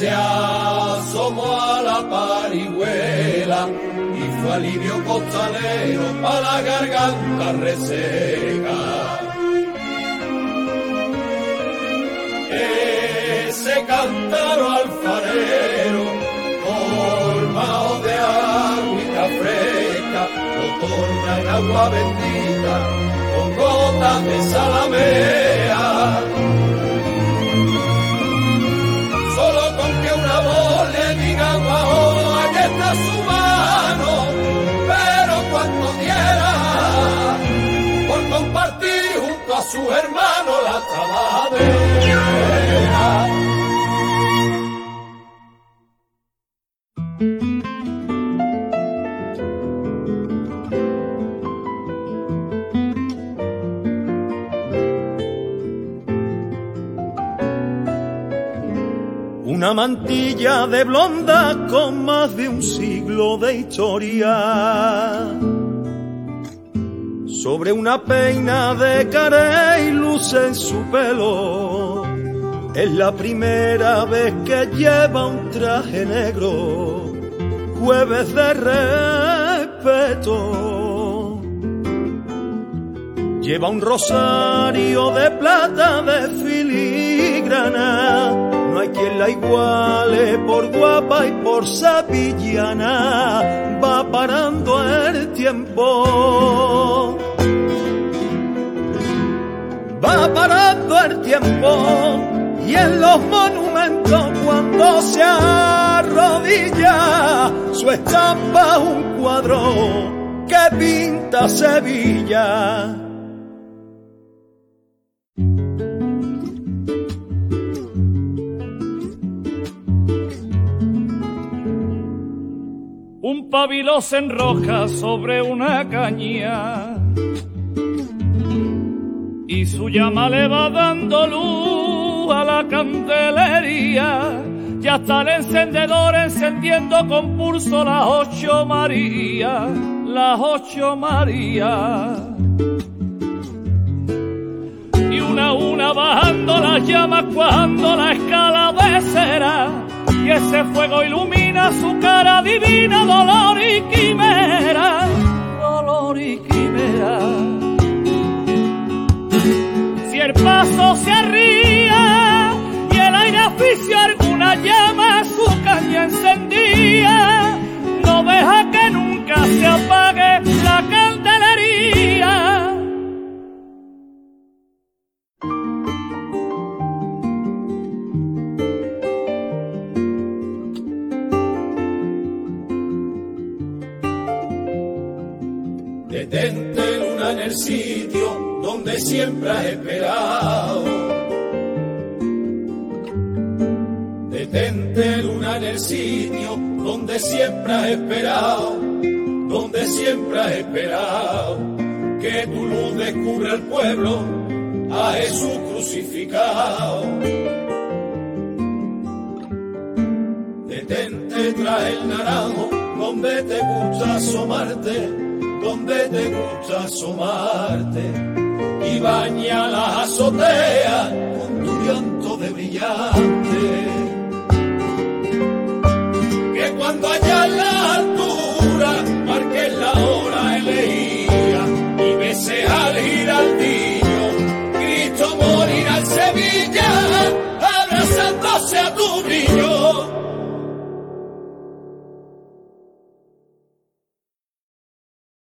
se asomó a la parihuela y fue alivio costalero para la garganta reseca. Ese cántaro alfarero, colmado de agüita fresca, lo torna en agua bendita con gotas de salamea. Solo con que una voz le diga guau, aquí está su mano, pero cuanto diera por compartir junto a sus hermanos la trabajadera. Una mantilla de blonda con más de un siglo de historia, sobre una peina de carey luce en su pelo. Es la primera vez que lleva un traje negro, jueves de respeto. Lleva un rosario de plata de filigrana, no hay quien la iguale por guapa y por sevillana. Va parando el tiempo, va parando el tiempo, y en los monumentos cuando se arrodilla, su estampa es un cuadro que pinta Sevilla. Un pabilo se enroja sobre una caña y su llama le va dando luz a la candelería. Ya está el encendedor encendiendo con pulso las 8 Marías, las 8 Marías. Y una a una bajando las llamas, cuajando la escala de cera, y ese fuego ilumina su cara divina, dolor y quimera, dolor y quimera. Si el paso se arría y el aire asfixia alguna llama, su caña encendía, no deja que nunca se apague la candelería. Detente, luna, en el sitio donde siempre has esperado. Detente, luna, en el sitio donde siempre has esperado, donde siempre has esperado que tu luz descubra al pueblo a Jesús crucificado. Detente tras el naranjo donde te gusta asomarte, donde te gusta asomarte, y baña las azoteas con tu llanto de brillante. Que cuando allá en la altura marques la hora elegida y beses al giraldillo, Cristo morirá en Sevilla abrazándose a tu brillo.